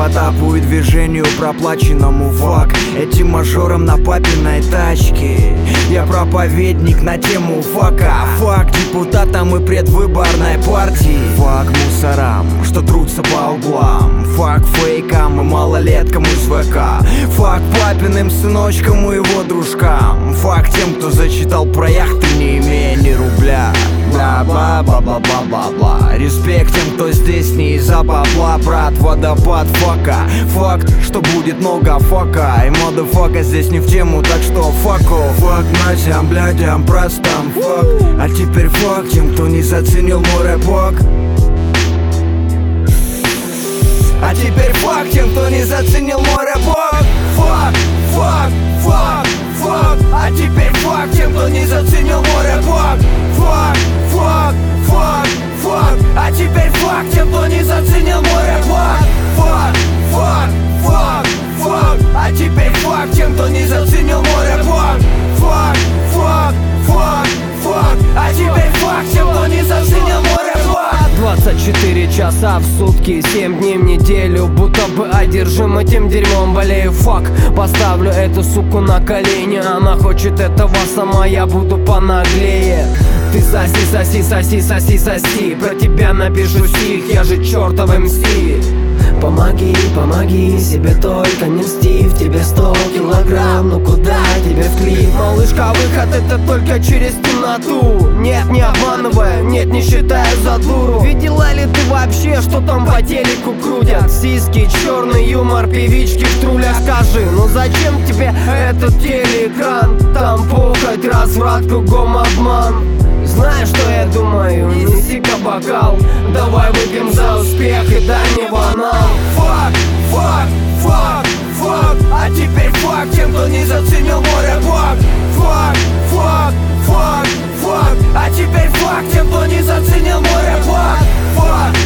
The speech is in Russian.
потапу и движению проплаченному. Фак этим мажором на папиной тачке. Я проповедник на тему фака. Фак депутатам и предвыборной партии. Фак мусорам, что трутся по углам. Фак фейкам и малолеткам из ВК. Фак папиным сыночкам и его дружкам. Фак тем, кто зачитал про яхты, не имея ни рубля. Бла-бла-бла-бла-бла-бла. Респект тем, кто здесь не из-за бабла. Брат, водопад фака. Факт, что будет много фака. И модефака здесь не в тему, так что факу. Фак натям, блядям, простам фак. А теперь фак тем, кто не заценил мой рэпок. А теперь фак тем, кто не заценил мой рэпок. Фак, фак, фак, фак. А теперь фак тем, кто не заценил мой рэпок. Фак, фак, фак, фак. А теперь фак тем, кто не заценил мой рэпок. Фак, фак, фак, фак. А теперь фак тем, кто не заценил мой рэпок. Фак, фак, фак, фак. А теперь фак тем, кто не заценил мой рэпок. 24 часа в сутки, 7 дней в неделю. Будто бы одержим этим дерьмом, болею. Фак, поставлю эту суку на колени. Она хочет этого сама, я буду понаглее. Ты соси, соси, соси, соси, соси. Про тебя напишу стих, я же чертов МС. Помоги, помоги себе, только не льсти. В тебе 100 килограмм, ну куда тебе в клип? Малышка, выход это только через темноту. Нет, не обманывая, нет, не считая за дуру. Видела ли ты вообще, что там по телеку крутят? Сиськи, черный юмор, певички в трулях. Скажи, ну зачем тебе этот телеэкран? Там похоть, разврат, кругом обман. Знаешь, что я думаю? Неси-ка бокал, давай выпьем за успех и дай мне банал. Фак, фак, фак, фак. А теперь фак тем, кто не заценил мой рэпок. Фак, фак, фак, фак. А теперь фак тем, кто не заценил мой рэпок. Фак,